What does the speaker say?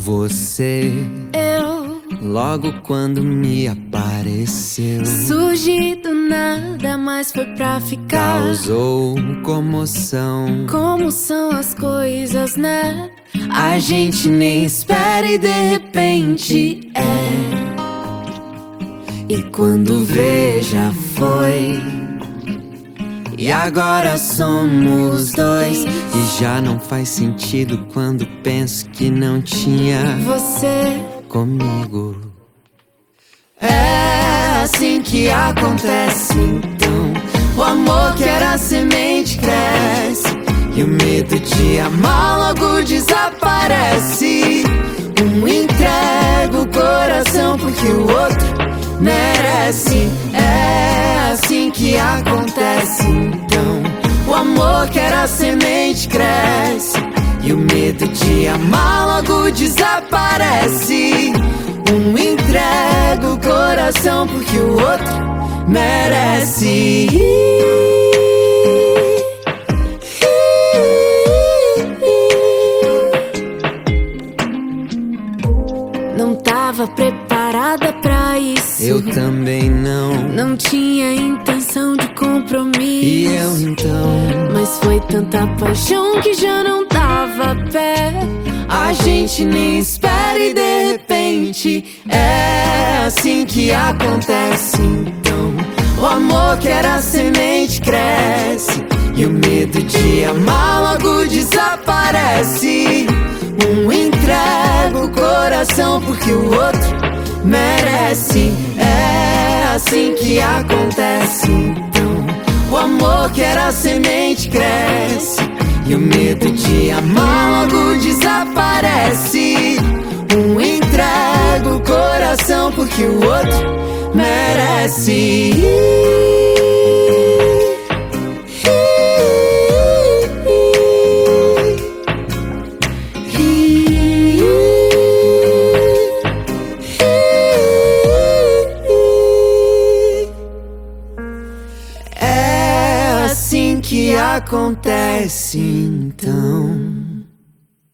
Você, logo quando me apareceu, surgi do nada, mas foi pra ficar. causou comoção. Como são as coisas, né? A gente nem espera e de repente é. E quando vê já foi. E agora somos dois. E já não faz sentido quando penso que não tinha Você comigo. É assim que acontece então. O amor que era semente cresce e o medo de amar logo desaparece. Um entrega o coração porque o outro merece. É assim que acontece então. O amor que era semente cresce e o medo de amar logo desaparece. Um entrega o coração porque o outro merece. não tava preparada pra isso. Eu também não. Não tinha intenção de compromisso. E eu então. Mas foi tanta paixão que já não dava pé. A gente nem espera e de repente é assim que acontece então. O amor que era semente cresce e o medo de amar logo desaparece. Um entrega o coração porque o outro merece. É assim que acontece então. O amor que era semente cresce e o medo de amar logo desaparece. Um entrega o coração porque o outro merece. É assim que acontece então.